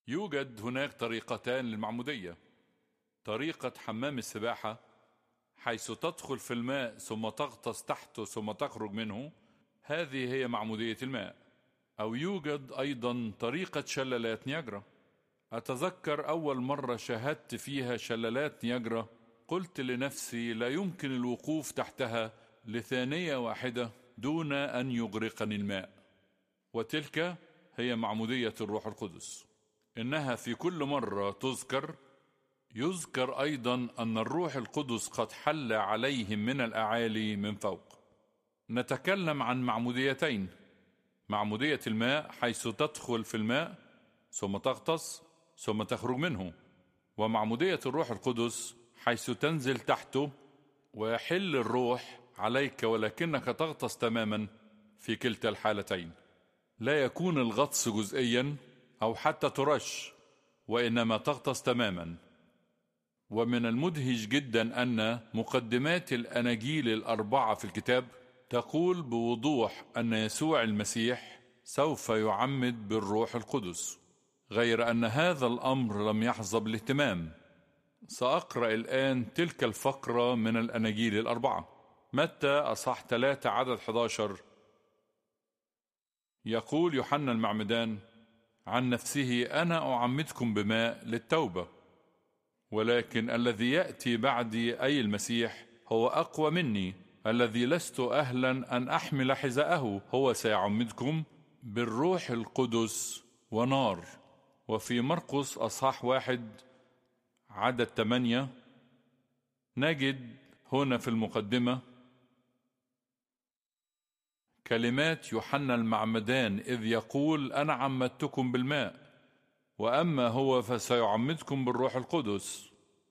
يوجد هناك طريقتان للمعمودية. طريقة حمام السباحة، حيث تدخل في الماء ثم تغطس تحته ثم تخرج منه، هذه هي معمودية الماء. أو يوجد أيضا طريقة شلالات نياجرا. أتذكر أول مرة شاهدت فيها شلالات نياجرا قلت لنفسي لا يمكن الوقوف تحتها لثانية واحدة دون أن يغرقني الماء. وتلك هي معمودية الروح القدس. إنها في كل مرة يذكر أيضا أن الروح القدس قد حل عليهم من الأعالي من فوق. نتكلم عن معموديتين: معمودية الماء حيث تدخل في الماء ثم تغطس ثم تخرج منه، ومعمودية الروح القدس حيث تنزل تحته ويحل الروح عليك ولكنك تغطس تماما. في كلتا الحالتين لا يكون الغطس جزئيا أو حتى ترش، وإنما تغطس تماما. ومن المدهش جدا أن مقدمات الأناجيل الأربعة في الكتاب تقول بوضوح أن يسوع المسيح سوف يعمد بالروح القدس، غير أن هذا الأمر لم يحظى بالاهتمام. سأقرأ الآن تلك الفقرة من الأناجيل الأربعة. متى أصحاح 3 عدد 11 يقول يوحنا المعمدان عن نفسه: أنا أعمدكم بماء للتوبة، ولكن الذي يأتي بعدي أي المسيح هو أقوى مني، الذي لست أهلا أن أحمل حذاءه، هو سيعمدكم بالروح القدس ونار. وفي مرقس أصحاح 1 عدد 8 نجد هنا في المقدمة كلمات يوحنا المعمدان إذ يقول: أنا عمدتكم بالماء، وأما هو فسيعمدكم بالروح القدس.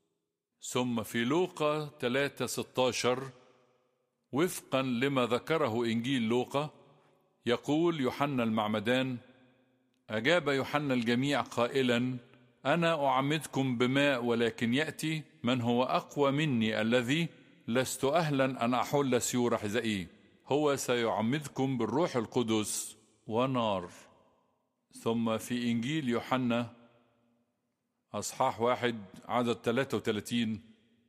ثم في لوقا 3:16 وفقا لما ذكره إنجيل لوقا يقول يوحنا المعمدان: أجاب يوحنا الجميع قائلا: أنا أعمدكم بماء، ولكن يأتي من هو أقوى مني الذي لست أهلا أن أحل سيور حذائه، هو سيعمدكم بالروح القدس ونار. ثم في إنجيل يوحنا أصحاح 1 عدد 33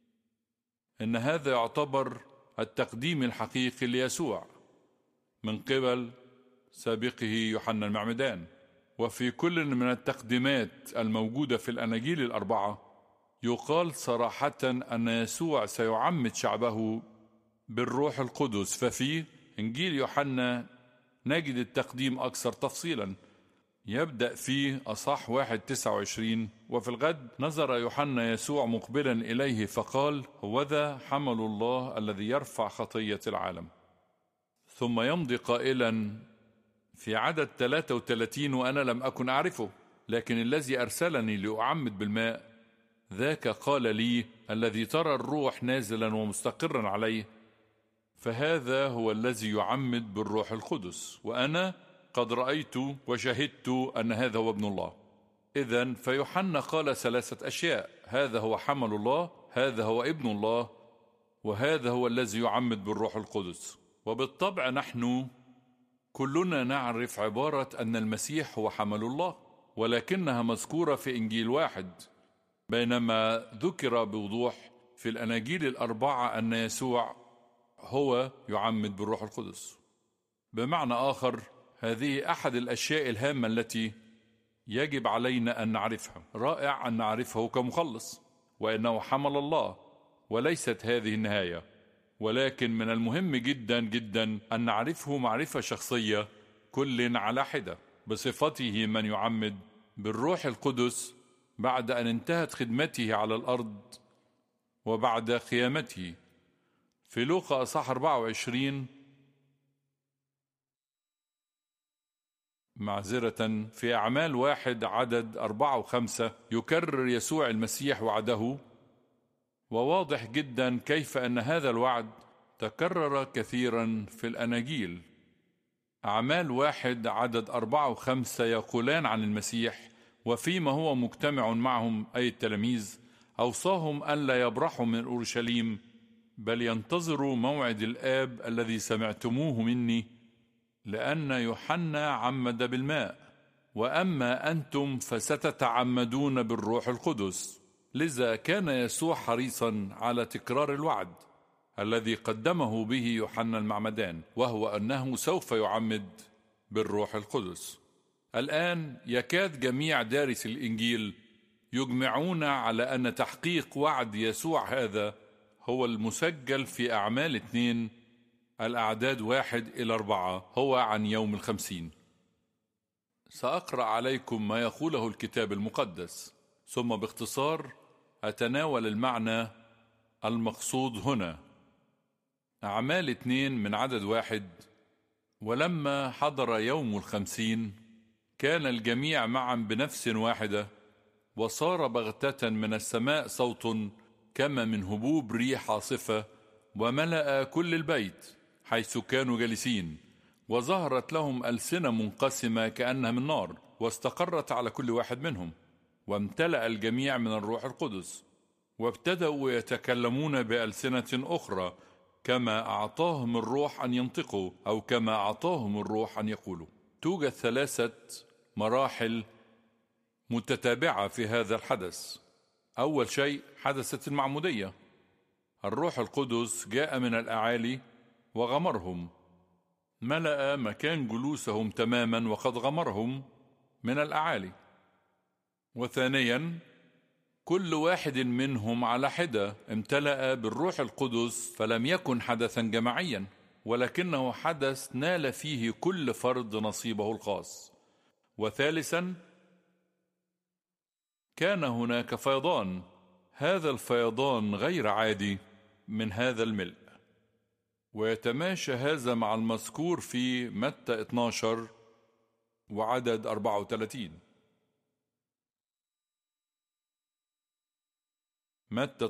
إن هذا يعتبر التقديم الحقيقي ليسوع من قبل سابقه يوحنا المعمدان. وفي كل من التقديمات الموجودة في الأناجيل الأربعة يقال صراحة أن يسوع سيعمد شعبه بالروح القدس. ففي إنجيل يوحنا نجد التقديم أكثر تفصيلا. يبدأ فيه أصحاح 1:29: وفي الغد نظر يوحنا يسوع مقبلا إليه فقال: هوذا حمل الله الذي يرفع خطية العالم. ثم يمضي قائلا في عدد 33: وأنا لم أكن أعرفه، لكن الذي أرسلني لأعمد بالماء ذاك قال لي: الذي ترى الروح نازلا ومستقرا عليه فهذا هو الذي يعمد بالروح القدس، وأنا قد رأيت وشهدت أن هذا هو ابن الله. إذن فيوحنا قال 3 أشياء: هذا هو حمل الله، هذا هو ابن الله، وهذا هو الذي يعمد بالروح القدس. وبالطبع نحن كلنا نعرف عبارة أن المسيح هو حمل الله، ولكنها مذكورة في إنجيل واحد، بينما ذكر بوضوح في الأناجيل الأربعة أن يسوع هو يعمد بالروح القدس. بمعنى آخر، هذه أحد الأشياء الهامة التي يجب علينا أن نعرفها. رائع أن نعرفه كمخلص وأنه حمل الله، وليست هذه النهاية، ولكن من المهم جدا جدا أن نعرفه معرفة شخصية كل على حدة بصفته من يعمد بالروح القدس بعد أن انتهت خدمته على الأرض وبعد قيامته. في لوقا أصحاح 24 في أعمال 1 عدد 4 و5 يكرر يسوع المسيح وعده، وواضح جدا كيف أن هذا الوعد تكرر كثيرا في الأناجيل. أعمال 1 عدد 4 و5 يقولان عن المسيح: وفيما هو مجتمع معهم أي التلاميذ أوصاهم أن لا يبرحوا من أورشليم بل ينتظروا موعد الآب الذي سمعتموه مني، لأن يوحنا عمد بالماء وأما أنتم فستتعمدون بالروح القدس. لذا كان يسوع حريصا على تكرار الوعد الذي قدمه به يوحنا المعمدان، وهو أنه سوف يعمد بالروح القدس. الآن يكاد جميع دارس الإنجيل يجمعون على أن تحقيق وعد يسوع هذا هو المسجل في أعمال 2 الأعداد 1-4، هو عن يوم 50. سأقرأ عليكم ما يقوله الكتاب المقدس، ثم باختصار أتناول المعنى المقصود هنا. أعمال 2 من عدد 1: ولما حضر يوم 50 كان الجميع معا بنفس واحدة، وصار بغتة من السماء صوت كما من هبوب ريح عاصفة، وملأ كل البيت حيث كانوا جالسين، وظهرت لهم ألسنة منقسمة كأنها من نار، واستقرت على كل واحد منهم، وامتلأ الجميع من الروح القدس، وابتدأوا يتكلمون بألسنة أخرى كما أعطاهم الروح أن ينطقوا، أو كما أعطاهم الروح أن يقولوا. توجد 3 مراحل متتابعة في هذا الحدث. أول شيء حدثت المعمودية. الروح القدس جاء من الأعالي وغمرهم، ملأ مكان جلوسهم تماما وقد غمرهم من الأعالي. وثانيا كل واحد منهم على حدة امتلأ بالروح القدس، فلم يكن حدثا جماعيا، ولكنه حدث نال فيه كل فرد نصيبه الخاص. وثالثا كان هناك فيضان، هذا الفيضان غير عادي من هذا الملء، ويتماشى هذا مع المذكور في متى 12 وعدد 34. متى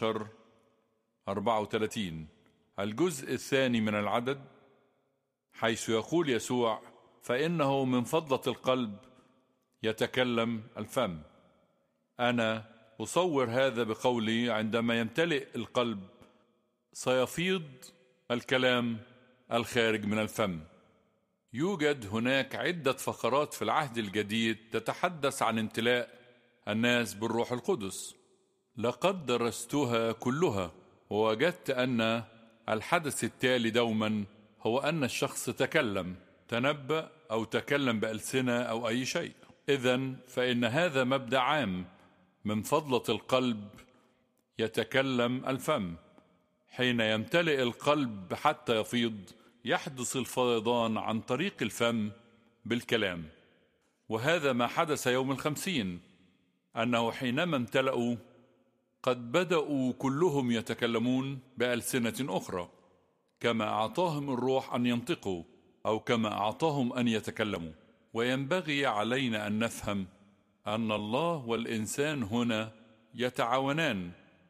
12:34 الجزء الثاني من العدد، حيث يقول يسوع: فإنه من فضلة القلب يتكلم الفم. أنا أصور هذا بقولي عندما يمتلئ القلب سيفيض الكلام الخارج من الفم. يوجد هناك عدة فقرات في العهد الجديد تتحدث عن امتلاء الناس بالروح القدس. لقد درستها كلها، ووجدت أن الحدث التالي دوما هو أن الشخص تكلم، تنبأ أو تكلم بألسنة أو أي شيء. إذن فإن هذا مبدأ عام: من فضلة القلب يتكلم الفم. حين يمتلئ القلب حتى يفيض، يحدث الفيضان عن طريق الفم بالكلام. وهذا ما حدث يوم 50، أنه حينما امتلأوا قد بدأوا كلهم يتكلمون بألسنة أخرى، كما أعطاهم الروح أن ينطقوا، أو كما أعطاهم أن يتكلموا. وينبغي علينا أن نفهم أن الله والإنسان هنا يتعاونان.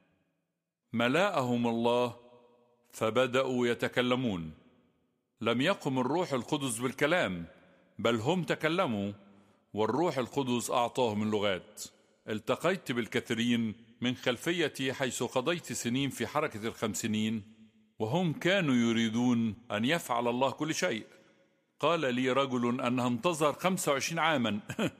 ملأهم الله فبدأوا يتكلمون. لم يقم الروح القدس بالكلام، بل هم تكلموا، والروح القدس أعطاهم اللغات. التقيت بالكثيرين من خلفيتي حيث قضيت سنين في حركة ال50، وهم كانوا يريدون أن يفعل الله كل شيء. قال لي رجل أنه انتظر 25 عاما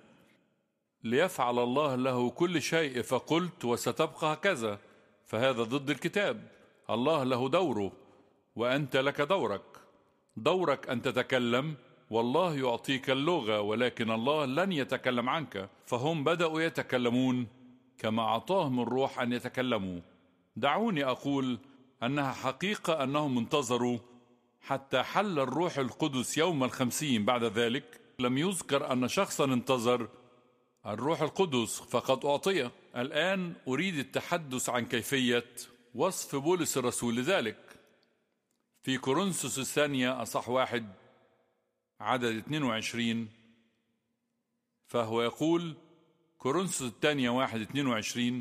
ليفعل الله له كل شيء، فقلت: وستبقى هكذا؟ فهذا ضد الكتاب. الله له دوره وأنت لك دورك. دورك أن تتكلم، والله يعطيك اللغة، ولكن الله لن يتكلم عنك. فهم بدأوا يتكلمون كما أعطاهم الروح أن يتكلموا. دعوني أقول أنها حقيقة أنهم انتظروا حتى حل الروح القدس يوم 50. بعد ذلك لم يذكر أن شخصا انتظر الروح القدس فقد أعطيه. الآن أريد التحدث عن كيفية وصف بولس الرسول لذلك. في كورنثوس الثانية أصح 1 عدد 22، فهو يقول: كورنثوس الثانية 1:22.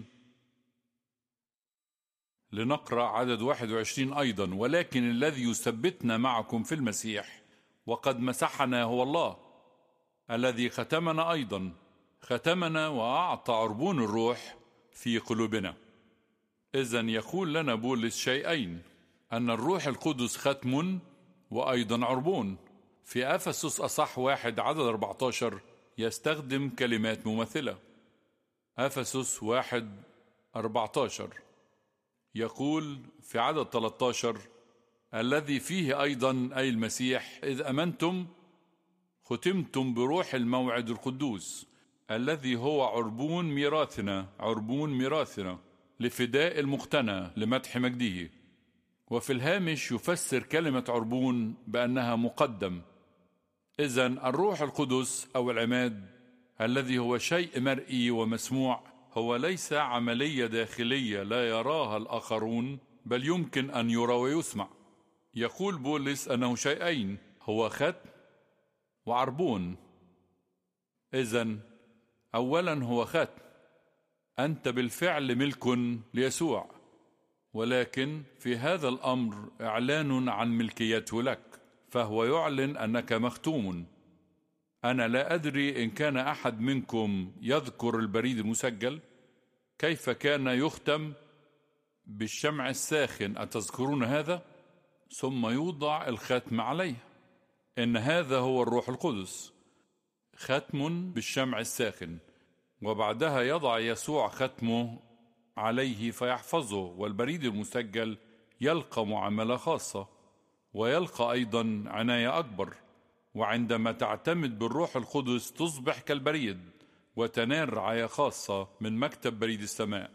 لنقرأ عدد 21 أيضا: ولكن الذي يثبتنا معكم في المسيح وقد مسحنا هو الله، الذي ختمنا أيضا، ختمنا وأعطى عربون الروح في قلوبنا. إذن يقول لنا بولس شيئين: أن الروح القدس ختم وأيضا عربون. في أفسس أصح 1 عدد 14 يستخدم كلمات مماثلة. أفسس 1:14 يقول في عدد 13: الذي فيه أيضا أي المسيح إذ أمنتم ختمتم بروح الموعد القدوس الذي هو عربون ميراثنا لفداء المقتنى لمدح مجده. وفي الهامش يفسر كلمة عربون بأنها مقدم. إذن الروح القدس أو العماد الذي هو شيء مرئي ومسموع هو ليس عملية داخلية لا يراها الآخرون، بل يمكن أن يرى ويسمع. يقول بولس أنه شيئين، هو ختم وعربون. إذن أولا هو ختم، أنت بالفعل ملك ليسوع، ولكن في هذا الأمر إعلان عن ملكيته لك، فهو يعلن أنك مختوم. أنا لا أدري إن كان أحد منكم يذكر البريد المسجل كيف كان يختم بالشمع الساخن، أتذكرون هذا؟ ثم يوضع الختم عليه. إن هذا هو الروح القدس، ختم بالشمع الساخن، وبعدها يضع يسوع ختمه عليه فيحفظه. والبريد المسجل يلقى معاملة خاصة ويلقى أيضا عناية أكبر، وعندما تعتمد بالروح القدس تصبح كالبريد وتنال رعاية خاصة من مكتب بريد السماء.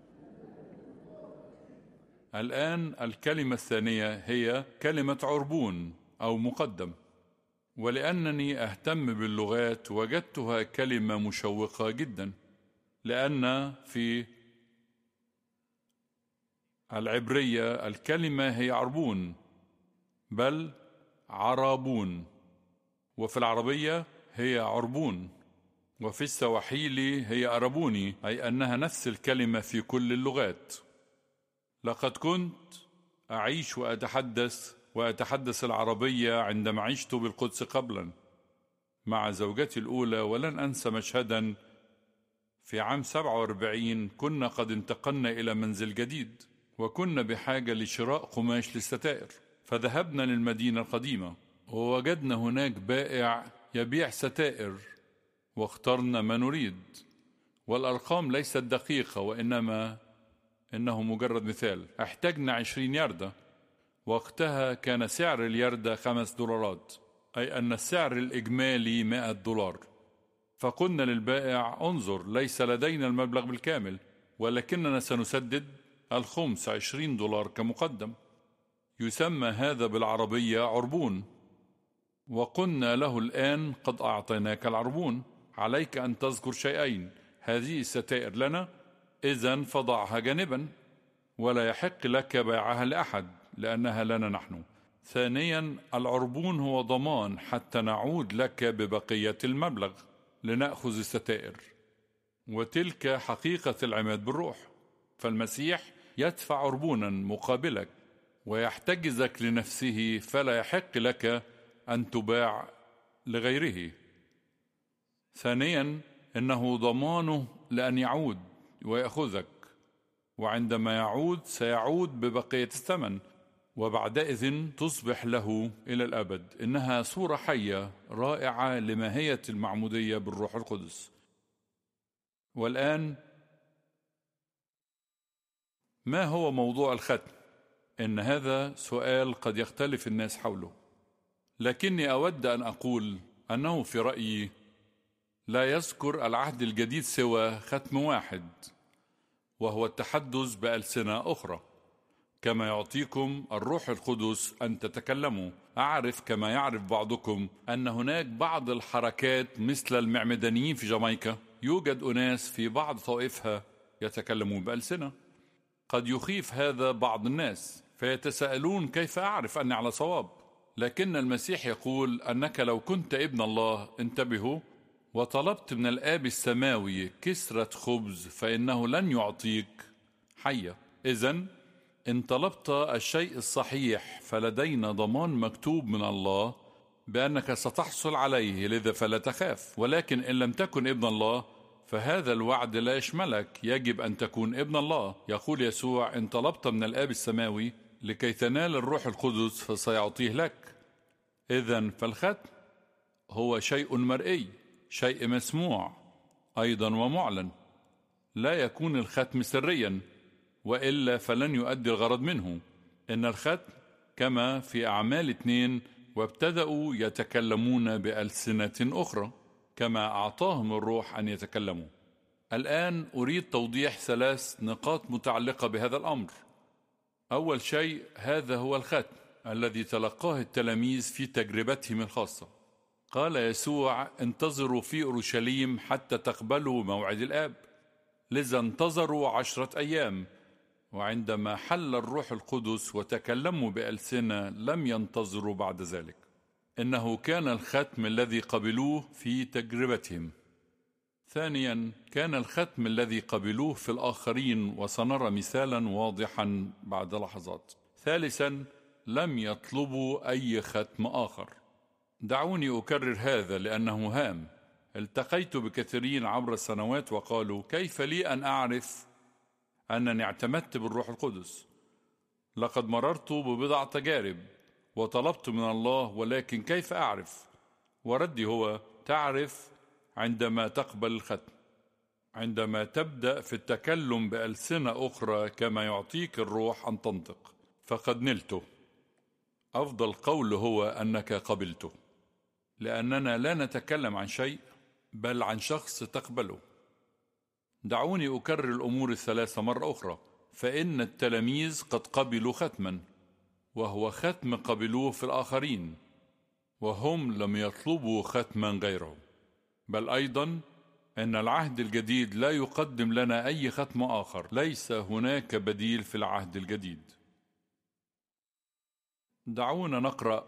الآن الكلمة الثانية هي كلمة عربون أو مقدم، ولأنني أهتم باللغات وجدتها كلمة مشوقة جدا، لأن في العبرية الكلمة هي عربون بل عرابون، وفي العربية هي عربون، وفي السواحيلي هي أربوني، أي أنها نفس الكلمة في كل اللغات. لقد كنت أعيش وأتحدث العربية عندما عشت بالقدس قبلا مع زوجتي الأولى، ولن أنسى مشهدا في عام 47 كنا قد انتقلنا إلى منزل جديد، وكنا بحاجة لشراء قماش للستائر، فذهبنا للمدينة القديمة ووجدنا هناك بائع يبيع ستائر، واخترنا ما نريد، والأرقام ليست دقيقة وإنما إنه مجرد مثال. احتجنا 20 يردة، وقتها كان سعر اليردة $5، أي أن السعر الإجمالي $100. فقلنا للبائع انظر، ليس لدينا المبلغ بالكامل، ولكننا سنسدد الخمس $20 كمقدم. يسمى هذا بالعربية عربون. وقلنا له الآن قد أعطيناك العربون، عليك أن تذكر شيئين: هذه الستائر لنا، إذن فضعها جانبا، ولا يحق لك بيعها لأحد لأنها لنا نحن. ثانيا، العربون هو ضمان حتى نعود لك ببقية المبلغ لنأخذ الستائر، وتلك حقيقة العماد بالروح. فالمسيح يدفع عربونا مقابلك ويحتجزك لنفسه، فلا يحق لك أن تباع لغيره. ثانيا، إنه ضمانه لأن يعود ويأخذك، وعندما يعود سيعود ببقية الثمن، وبعدئذ تصبح له إلى الأبد. إنها صورة حية رائعة لماهية المعمودية بالروح القدس. والآن ما هو موضوع الختم؟ إن هذا سؤال قد يختلف الناس حوله، لكني أود أن أقول أنه في رأيي لا يذكر العهد الجديد سوى ختم واحد، وهو التحدث بألسنة أخرى، كما يعطيكم الروح القدس أن تتكلموا. أعرف كما يعرف بعضكم أن هناك بعض الحركات مثل المعمدانيين في جامايكا، يوجد أناس في بعض طوائفها يتكلمون بألسنة. قد يخيف هذا بعض الناس فيتساءلون كيف أعرف أني على صواب؟ لكن المسيح يقول أنك لو كنت ابن الله، انتبهوا، وطلبت من الآب السماوي كسرة خبز فإنه لن يعطيك حية. إذن إن طلبت الشيء الصحيح فلدينا ضمان مكتوب من الله بأنك ستحصل عليه، لذا فلا تخاف. ولكن إن لم تكن ابن الله فهذا الوعد لا يشملك، يجب أن تكون ابن الله. يقول يسوع: إن طلبت من الآب السماوي لكي تنال الروح القدس فسيعطيه لك. إذن فالختم هو شيء مرئي، شيء مسموع أيضا ومعلن. لا يكون الختم سريا، وإلا فلن يؤدي الغرض منه. إن الختم كما في أعمال 2 وابتدأوا يتكلمون بألسنة أخرى كما أعطاهم الروح أن يتكلموا. الآن أريد توضيح 3 نقاط متعلقة بهذا الأمر. أول شيء، هذا هو الختم الذي تلقاه التلاميذ في تجربتهم الخاصة. قال يسوع: انتظروا في أورشليم حتى تقبلوا موعد الآب. لذا انتظروا 10 أيام، وعندما حل الروح القدس وتكلموا بألسنة لم ينتظروا بعد ذلك. إنه كان الختم الذي قبلوه في تجربتهم. ثانيا، كان الختم الذي قبلوه في الآخرين، وسنرى مثالا واضحا بعد لحظات. ثالثا، لم يطلبوا أي ختم آخر. دعوني أكرر هذا لأنه هام. التقيت بكثيرين عبر السنوات وقالوا: كيف لي أن أعرف أنني اعتمدت بالروح القدس؟ لقد مررت ببضع تجارب وطلبت من الله، ولكن كيف أعرف؟ وردي هو: تعرف عندما تقبل الختم، عندما تبدأ في التكلم بألسنة أخرى كما يعطيك الروح أن تنطق، فقد نلته. أفضل قول هو أنك قبلته، لأننا لا نتكلم عن شيء بل عن شخص تقبله. دعوني أكرر الأمور 3 مرة أخرى. فإن التلاميذ قد قبلوا ختما، وهو ختم قبلوه في الآخرين، وهم لم يطلبوا ختما غيره. بل أيضا إن العهد الجديد لا يقدم لنا أي ختم آخر. ليس هناك بديل في العهد الجديد. دعونا نقرأ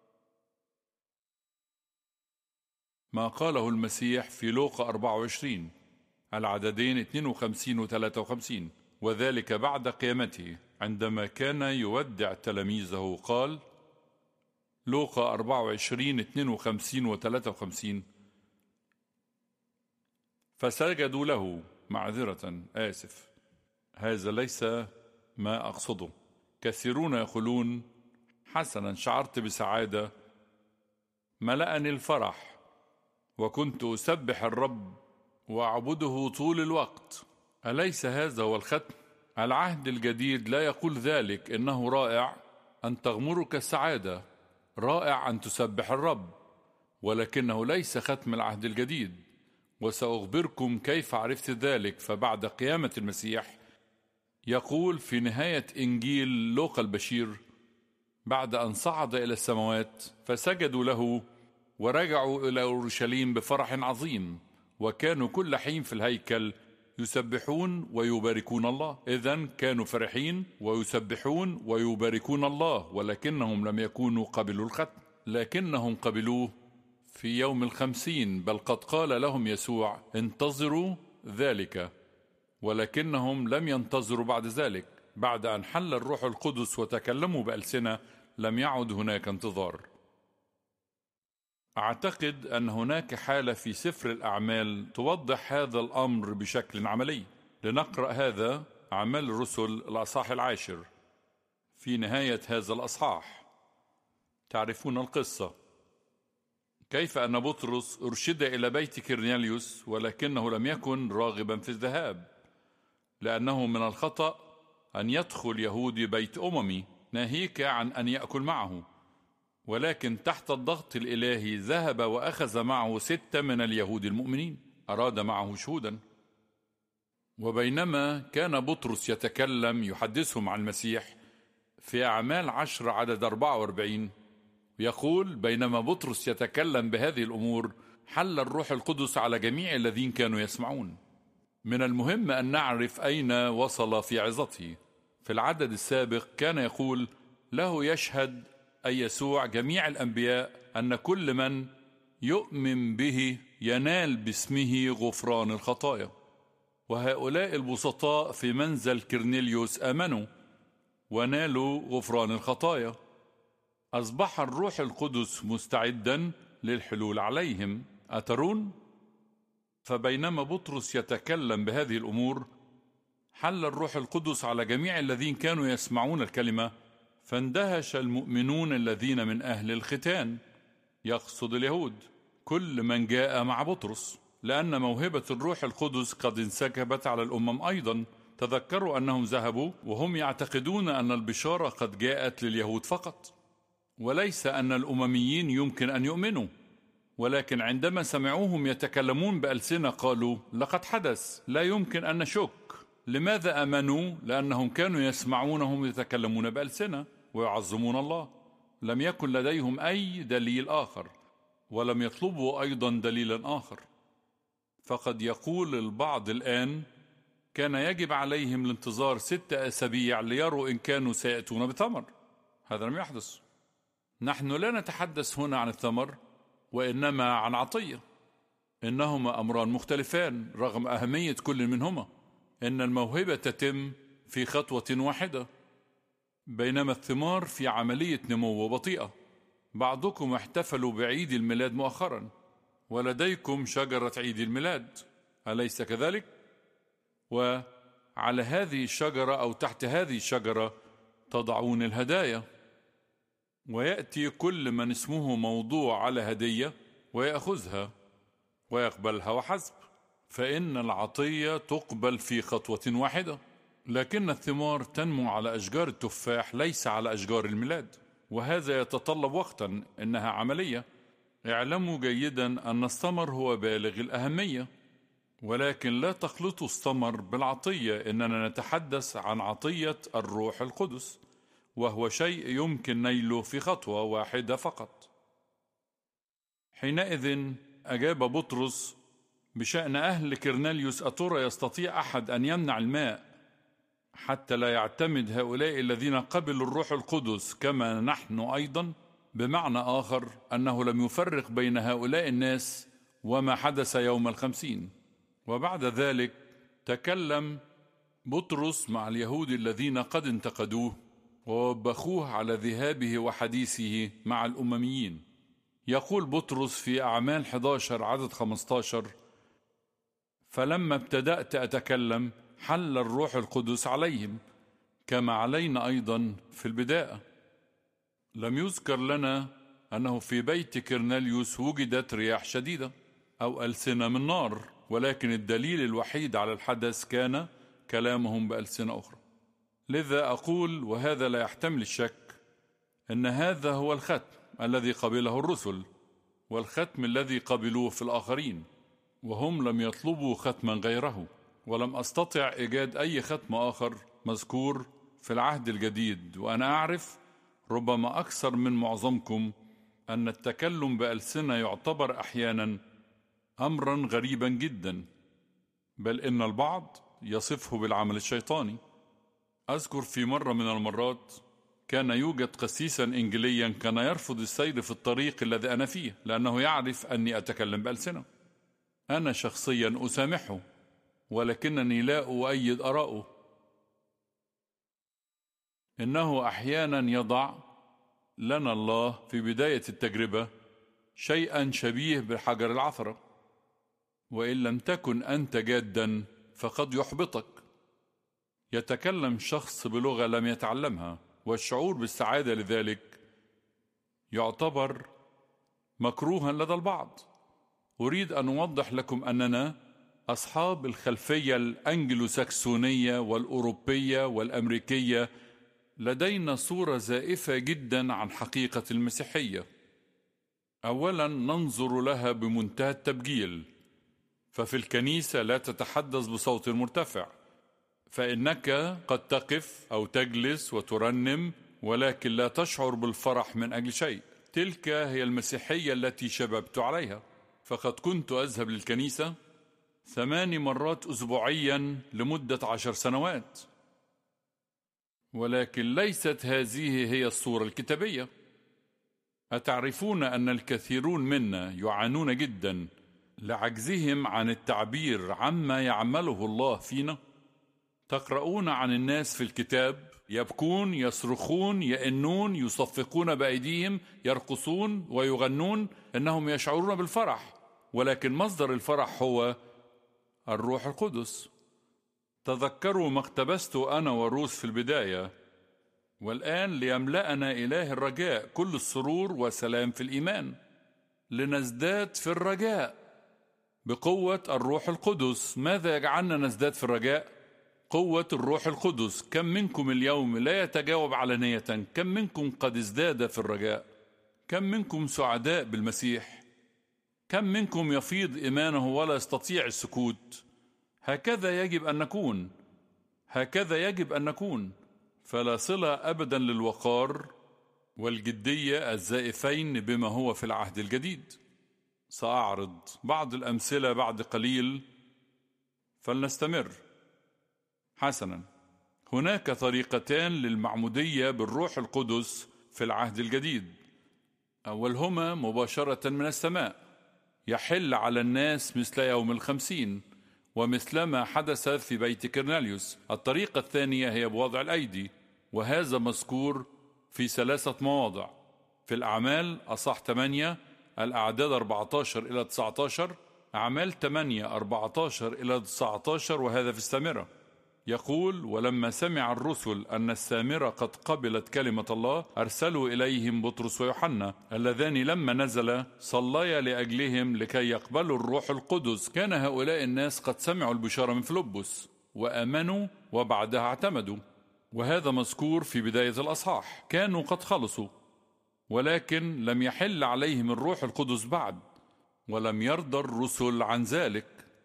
ما قاله المسيح في لوقا 24 العددين 52 و 53. وذلك بعد قيامته، عندما كان يودع تلاميذه قال، لوقا 24 52 و 53: فسجدوا له. هذا ليس ما أقصده. كثيرون يقولون: حسنا، شعرت بسعادة، ملأني الفرح، وكنت أسبح الرب وأعبده طول الوقت. أليس هذا هو الختم؟ العهد الجديد لا يقول ذلك. إنه رائع أن تغمرك السعادة، رائع أن تسبح الرب، ولكنه ليس ختم العهد الجديد. وسأخبركم كيف عرفت ذلك. فبعد قيامة المسيح يقول في نهاية إنجيل لوقا البشير: بعد أن صعد إلى السماوات فسجدوا له ورجعوا إلى أورشليم بفرح عظيم، وكانوا كل حين في الهيكل يسبحون ويباركون الله. إذن كانوا فرحين ويسبحون ويباركون الله، ولكنهم لم يكونوا قبلوا الختم، لكنهم قبلوه في يوم 50. بل قد قال لهم يسوع: انتظروا ذلك. ولكنهم لم ينتظروا بعد ذلك. بعد أن حل الروح القدس وتكلموا بألسنة لم يعد هناك انتظار. أعتقد أن هناك حالة في سفر الأعمال توضح هذا الأمر بشكل عملي. لنقرأ هذا، أعمال الرسل الأصحاح 10. في نهاية هذا الأصحاح تعرفون القصة، كيف أن بطرس أرشد إلى بيت كرنيليوس، ولكنه لم يكن راغبا في الذهاب، لأنه من الخطأ أن يدخل يهودي بيت أممي ناهيك عن أن يأكل معه. ولكن تحت الضغط الإلهي ذهب وأخذ معه 6 من اليهود المؤمنين، أراد معه شهودا. وبينما كان بطرس يتكلم يحدثهم عن المسيح في أعمال 10 عدد 44 يقول: بينما بطرس يتكلم بهذه الأمور حل الروح القدس على جميع الذين كانوا يسمعون. من المهم أن نعرف أين وصل في عظته. في العدد السابق كان يقول: له يشهد أي يسوع جميع الأنبياء أن كل من يؤمن به ينال باسمه غفران الخطايا. وهؤلاء البسطاء في منزل كرنيليوس آمنوا ونالوا غفران الخطايا. أصبح الروح القدس مستعدا للحلول عليهم. أترون؟ فبينما بطرس يتكلم بهذه الأمور حل الروح القدس على جميع الذين كانوا يسمعون الكلمة، فاندهش المؤمنون الذين من أهل الختان، يقصد اليهود، كل من جاء مع بطرس، لأن موهبة الروح القدس قد انسكبت على الأمم أيضا. تذكروا أنهم ذهبوا وهم يعتقدون أن البشارة قد جاءت لليهود فقط، وليس أن الأمميين يمكن أن يؤمنوا، ولكن عندما سمعوهم يتكلمون بألسنة قالوا لقد حدث، لا يمكن أن نشك. لماذا آمنوا؟ لأنهم كانوا يسمعونهم يتكلمون بألسنة ويعظمون الله. لم يكن لديهم أي دليل آخر، ولم يطلبوا أيضا دليلا آخر. فقد يقول البعض الآن كان يجب عليهم الانتظار 6 أسابيع ليروا إن كانوا سيأتون بثمر. هذا لم يحدث. نحن لا نتحدث هنا عن الثمر، وإنما عن عطية. إنهما أمران مختلفان رغم أهمية كل منهما. إن الموهبة تتم في خطوة واحدة، بينما الثمار في عملية نمو بطيئة. بعضكم احتفلوا بعيد الميلاد مؤخرا، ولديكم شجرة عيد الميلاد، أليس كذلك؟ وعلى هذه الشجرة أو تحت هذه الشجرة تضعون الهدايا، ويأتي كل من اسمه موضوع على هدية ويأخذها ويقبلها وحسب. فإن العطية تقبل في خطوة واحدة، لكن الثمار تنمو على أشجار التفاح ليس على أشجار الميلاد، وهذا يتطلب وقتا. إنها عملية. اعلموا جيدا أن الثمر هو بالغ الأهمية، ولكن لا تخلطوا الثمر بالعطية. إننا نتحدث عن عطية الروح القدس، وهو شيء يمكن نيله في خطوة واحدة فقط. حينئذ أجاب بطرس بشأن أهل كرنليوس: أترى يستطيع أحد أن يمنع الماء حتى لا يعتمد هؤلاء الذين قبلوا الروح القدس كما نحن أيضا؟ بمعنى آخر أنه لم يفرق بين هؤلاء الناس وما حدث يوم 50. وبعد ذلك تكلم بطرس مع اليهود الذين قد انتقدوه ووبخوه على ذهابه وحديثه مع الأمميين. يقول بطرس في أعمال 11 عدد 15: فلما ابتدأت أتكلم حل الروح القدس عليهم كما علينا أيضا في البداية. لم يذكر لنا أنه في بيت كرنليوس وجدت رياح شديدة أو ألسنة من نار، ولكن الدليل الوحيد على الحدث كان كلامهم بألسنة أخرى. لذا أقول، وهذا لا يحتمل الشك، أن هذا هو الختم الذي قبله الرسل، والختم الذي قبلوه في الآخرين، وهم لم يطلبوا ختما غيره. ولم أستطع إيجاد أي ختم آخر مذكور في العهد الجديد. وأنا أعرف ربما أكثر من معظمكم أن التكلم بألسنة يعتبر أحيانا أمرا غريبا جدا، بل إن البعض يصفه بالعمل الشيطاني. أذكر في مرة من المرات كان يوجد قسيسا إنجيليا كان يرفض السير في الطريق الذي أنا فيه لأنه يعرف أني أتكلم بألسنة. أنا شخصيا أسامحه، ولكنني لا أؤيد آراءه. إنه أحيانا يضع لنا الله في بداية التجربة شيئا شبيه بالحجر العثرة، وإن لم تكن أنت جادا فقد يحبطك. يتكلم شخص بلغة لم يتعلمها، والشعور بالسعادة لذلك يعتبر مكروها لدى البعض. أريد أن أوضح لكم أننا أصحاب الخلفية الأنجلوساكسونية والأوروبية والأمريكية لدينا صورة زائفة جدا عن حقيقة المسيحية. أولا ننظر لها بمنتهى التبجيل، ففي الكنيسة لا تتحدث بصوت مرتفع، فإنك قد تقف أو تجلس وترنم ولكن لا تشعر بالفرح من أجل شيء. تلك هي المسيحية التي شببت عليها. فقد كنت أذهب للكنيسة 8 مرات أسبوعيا لمدة 10 سنوات، ولكن ليست هذه هي الصورة الكتابية. أتعرفون أن الكثيرون منا يعانون جدا لعجزهم عن التعبير عما يعمله الله فينا؟ تقرؤون عن الناس في الكتاب يبكون، يصرخون، يئنون، يصفقون بأيديهم، يرقصون ويغنون، إنهم يشعرون بالفرح، ولكن مصدر الفرح هو الروح القدس. تذكروا ما اقتبست أنا وروس في البداية: والآن ليملأنا إله الرجاء كل السرور وسلام في الإيمان. لنزداد في الرجاء بقوة الروح القدس. ماذا يجعلنا نزداد في الرجاء؟ قوة الروح القدس. كم منكم اليوم لا يتجاوب علانية؟ كم منكم قد ازداد في الرجاء؟ كم منكم سعداء بالمسيح؟ كم منكم يفيض إيمانه ولا يستطيع السكوت؟ هكذا يجب أن نكون، هكذا يجب أن نكون. فلا صلة أبدا للوقار والجدية الزائفين بما هو في العهد الجديد. سأعرض بعض الأمثلة بعد قليل، فلنستمر. حسنا، هناك طريقتان للمعمودية بالروح القدس في العهد الجديد. أولهما مباشرة من السماء، يحل على الناس مثل يوم الخمسين ومثلما حدث في بيت كرناليوس. الطريقة الثانية هي بوضع الأيدي، وهذا مذكور في 3 مواضع: في الأعمال أصح 8 الأعداد 14 إلى 19، أعمال 8 14 إلى 19، وهذا في السامرة. يقول: ولما سمع الرسل أن السامرة قد قبلت كلمة الله أرسلوا إليهم بطرس ويوحنا، اللذان لما نزل صليا لأجلهم لكي يقبلوا الروح القدس. كان هؤلاء الناس قد سمعوا البشارة من فيلبس وآمنوا وبعدها اعتمدوا، وهذا مذكور في بداية الأصحاح. كانوا قد خلصوا، ولكن لم يحل عليهم الروح القدس بعد، ولم يرضى الرسل عن ذلك،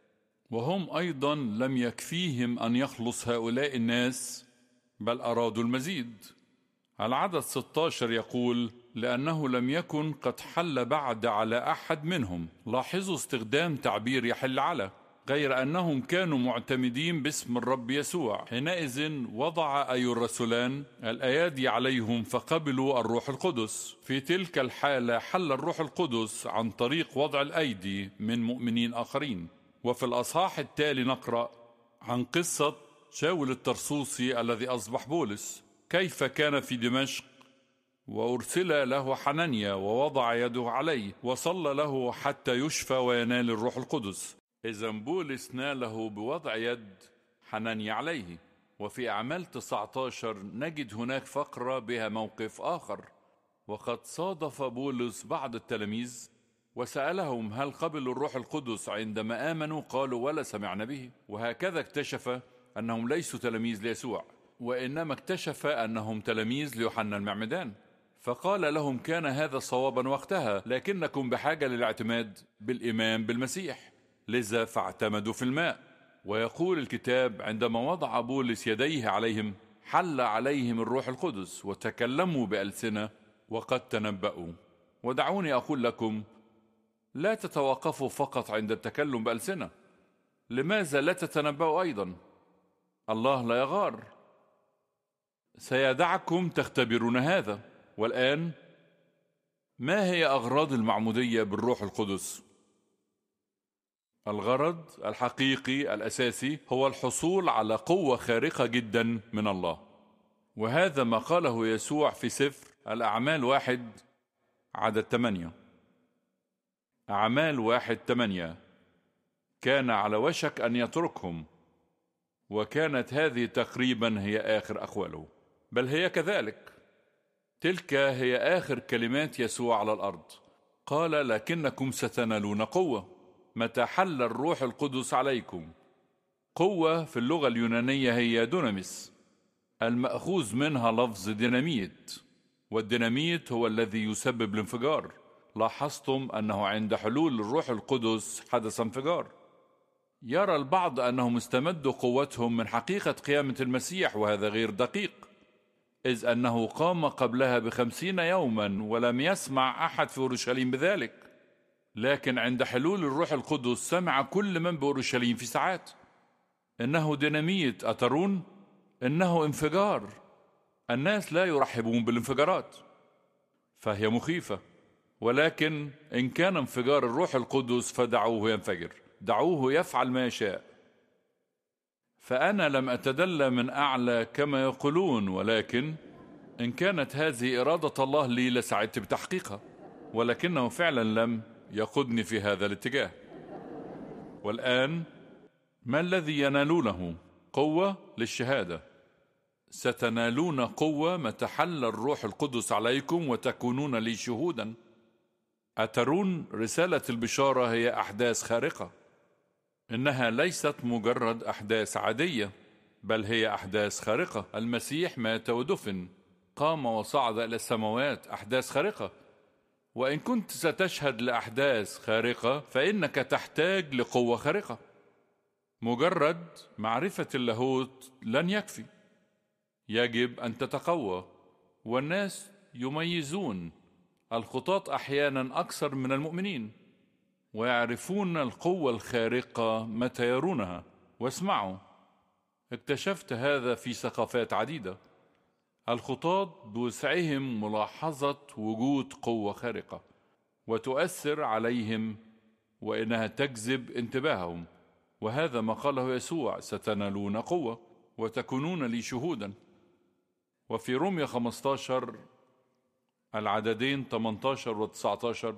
وهم أيضا لم يكفيهم أن يخلص هؤلاء الناس، بل أرادوا المزيد. العدد 16 يقول: لأنه لم يكن قد حل بعد على أحد منهم. لاحظوا استخدام تعبير يحل على، غير أنهم كانوا معتمدين باسم الرب يسوع. حينئذ وضع أي الرسولان الأيادي عليهم فقبلوا الروح القدس. في تلك الحالة حل الروح القدس عن طريق وضع الأيدي من مؤمنين آخرين. وفي الأصحاح التالي نقرأ عن قصة شاول الترسوسي الذي أصبح بولس، كيف كان في دمشق وأرسل له حنانيا ووضع يده عليه وصلى له حتى يشفى وينال الروح القدس. إذن بولس ناله بوضع يد حنانيا عليه. وفي أعمال 19 نجد هناك فقرة بها موقف آخر: وقد صادف بولس بعض التلاميذ وسألهم هل قبلوا الروح القدس عندما آمنوا؟ قالوا ولا سمعنا به. وهكذا اكتشف أنهم ليسوا تلاميذ ليسوع، وإنما اكتشف أنهم تلاميذ ليوحنا المعمدان. فقال لهم كان هذا صوابا وقتها، لكنكم بحاجة للاعتماد بالإيمان بالمسيح، لذا فاعتمدوا في الماء. ويقول الكتاب: عندما وضع بولس يديه عليهم حل عليهم الروح القدس وتكلموا بألسنة وقد تنبأوا. ودعوني أقول لكم: لا تتوقفوا فقط عند التكلم بألسنة. لماذا لا تتنبأوا أيضا؟ الله لا يغار، سيدعكم تختبرون هذا. والآن، ما هي أغراض المعمودية بالروح القدس؟ الغرض الحقيقي الأساسي هو الحصول على قوة خارقة جدا من الله، وهذا ما قاله يسوع في سفر الأعمال 1 عدد 8. أعمال 1:8: كان على وشك أن يتركهم، وكانت هذه تقريبا هي آخر أقواله، بل هي كذلك. تلك هي آخر كلمات يسوع على الأرض. قال: لكنكم ستنالون قوة متى حل الروح القدس عليكم. قوة في اللغة اليونانية هي دوناميس، المأخوذ منها لفظ ديناميت، والديناميت هو الذي يسبب الانفجار. لاحظتم أنه عند حلول الروح القدس حدث انفجار. يرى البعض أنهم استمدوا قوتهم من حقيقة قيامة المسيح، وهذا غير دقيق، إذ أنه قام قبلها ب50 يوما ولم يسمع أحد في أورشليم بذلك. لكن عند حلول الروح القدس سمع كل من بأورشليم في ساعات. إنه ديناميت، أترون؟ إنه انفجار. الناس لا يرحبون بالانفجارات، فهي مخيفة. ولكن إن كان انفجار الروح القدس فدعوه ينفجر، دعوه يفعل ما يشاء. فأنا لم أتدلى من أعلى كما يقولون، ولكن إن كانت هذه إرادة الله لي لسعدت بتحقيقها، ولكنه فعلا لم يقودني في هذا الاتجاه. والآن ما الذي ينالونه؟ قوة للشهادة. ستنالون قوة متى حل الروح القدس عليكم وتكونون لي شهودا. أترون رسالة البشارة هي أحداث خارقة. إنها ليست مجرد أحداث عادية، بل هي أحداث خارقة. المسيح مات ودفن، قام وصعد إلى السماوات، أحداث خارقة. وإن كنت ستشهد لأحداث خارقة فإنك تحتاج لقوة خارقة. مجرد معرفة اللاهوت لن يكفي، يجب أن تتقوى. والناس يميزون الخطاة أحيانا أكثر من المؤمنين، ويعرفون القوة الخارقة متى يرونها. واسمعوا، اكتشفت هذا في ثقافات عديدة. الخطاة بوسعهم ملاحظة وجود قوة خارقة وتؤثر عليهم، وإنها تجذب انتباههم. وهذا ما قاله يسوع: ستنالون قوة وتكونون لي شهودا. وفي رومية 15 العددين 18 و 19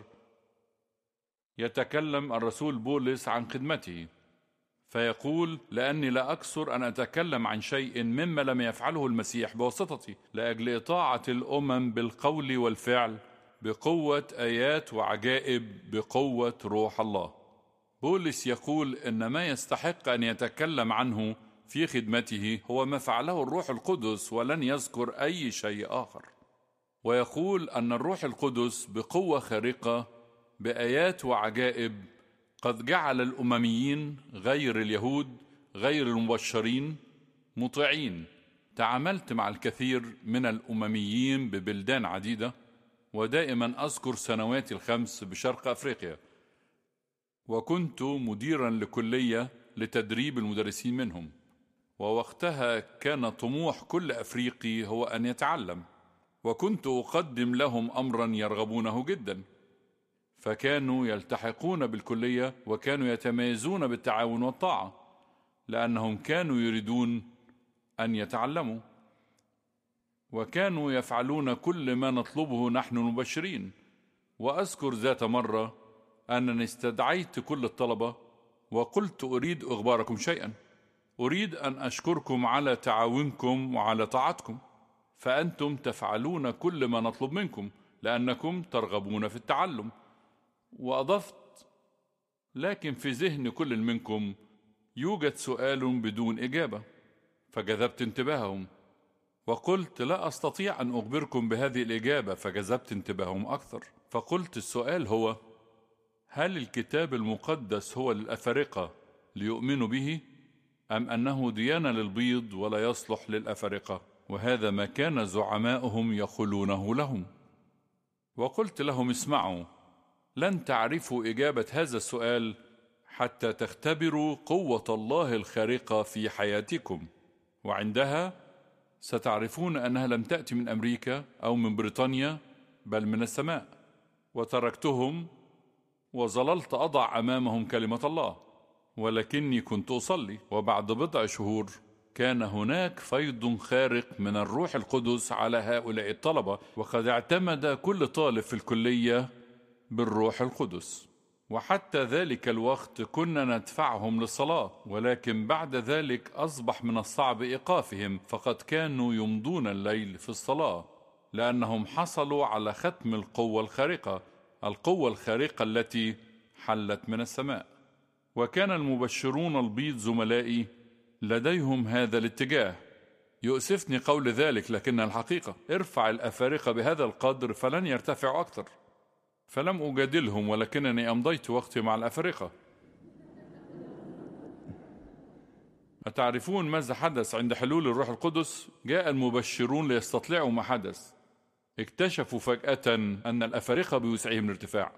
يتكلم الرسول بولس عن خدمته، فيقول: لأني لا أكثر أن أتكلم عن شيء مما لم يفعله المسيح بواسطتي، لأجل إطاعة الأمم بالقول والفعل، بقوة آيات وعجائب، بقوة روح الله. بولس يقول إن ما يستحق أن يتكلم عنه في خدمته هو ما فعله الروح القدس، ولن يذكر أي شيء آخر. ويقول أن الروح القدس بقوة خارقة، بآيات وعجائب، قد جعل الأمميين غير اليهود، غير المبشرين، مطيعين. تعاملت مع الكثير من الأمميين ببلدان عديدة، ودائما أذكر سنواتي الخمس بشرق أفريقيا، وكنت مديرا لكلية لتدريب المدرسين منهم. ووقتها كان طموح كل أفريقي هو أن يتعلم، وكنت أقدم لهم أمرا يرغبونه جدا، فكانوا يلتحقون بالكلية وكانوا يتميزون بالتعاون والطاعة، لأنهم كانوا يريدون أن يتعلموا، وكانوا يفعلون كل ما نطلبه نحن المبشرين. وأذكر ذات مرة أنني استدعيت كل الطلبة وقلت: أريد إخباركم شيئا، أريد أن أشكركم على تعاونكم وعلى طاعتكم، فأنتم تفعلون كل ما نطلب منكم لأنكم ترغبون في التعلم. وأضفت: لكن في ذهن كل منكم يوجد سؤال بدون إجابة. فجذبت انتباههم وقلت: لا أستطيع أن أخبركم بهذه الإجابة. فجذبت انتباههم أكثر، فقلت: السؤال هو: هل الكتاب المقدس هو للأفارقة ليؤمنوا به، أم أنه ديانة للبيض ولا يصلح للأفارقة؟ وهذا ما كان زعماؤهم يقولونه لهم. وقلت لهم: اسمعوا، لن تعرفوا إجابة هذا السؤال حتى تختبروا قوة الله الخارقة في حياتكم، وعندها ستعرفون أنها لم تأتي من أمريكا أو من بريطانيا، بل من السماء. وتركتهم وظللت أضع أمامهم كلمة الله، ولكني كنت أصلي. وبعد بضع شهور كان هناك فيض خارق من الروح القدس على هؤلاء الطلبة، وقد اعتمد كل طالب في الكلية بالروح القدس. وحتى ذلك الوقت كنا ندفعهم للصلاة، ولكن بعد ذلك أصبح من الصعب إيقافهم، فقد كانوا يمضون الليل في الصلاة، لأنهم حصلوا على ختم القوة الخارقة، القوة الخارقة التي حلت من السماء. وكان المبشرون البيض زملائي لديهم هذا الاتجاه. يؤسفني قول ذلك، لكن الحقيقة: ارفع الأفارقة بهذا القدر فلن يرتفعوا أكثر. فلم أجادلهم، ولكنني أمضيت وقتي مع الأفارقة. أتعرفون ماذا حدث عند حلول الروح القدس؟ جاء المبشرون ليستطلعوا ما حدث. اكتشفوا فجأة أن الأفارقة بوسعهم الارتفاع،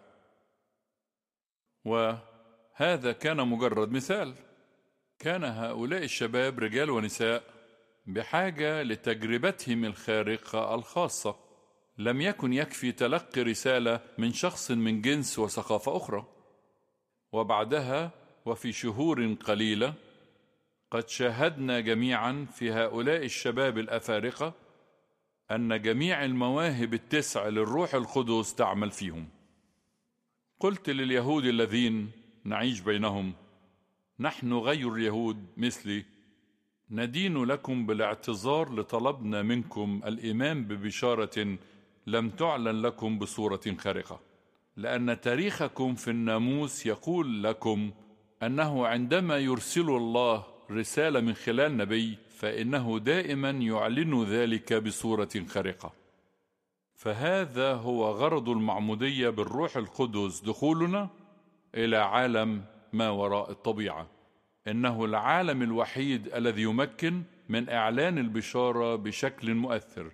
وهذا كان مجرد مثال. كان هؤلاء الشباب رجال ونساء بحاجة لتجربتهم الخارقة الخاصة. لم يكن يكفي تلقي رسالة من شخص من جنس وثقافة أخرى. وبعدها وفي شهور قليلة قد شاهدنا جميعا في هؤلاء الشباب الأفارقة أن جميع المواهب التسع للروح القدس تعمل فيهم. قلت لليهود الذين نعيش بينهم: نحن غير اليهود مثلي ندين لكم بالاعتذار لطلبنا منكم الإيمان ببشارة لم تعلن لكم بصورة خارقة. لأن تاريخكم في الناموس يقول لكم أنه عندما يرسل الله رسالة من خلال نبي فإنه دائما يعلن ذلك بصورة خارقة. فهذا هو غرض المعمودية بالروح القدس، دخولنا إلى عالم ما وراء الطبيعة. إنه العالم الوحيد الذي يمكن من إعلان البشارة بشكل مؤثر.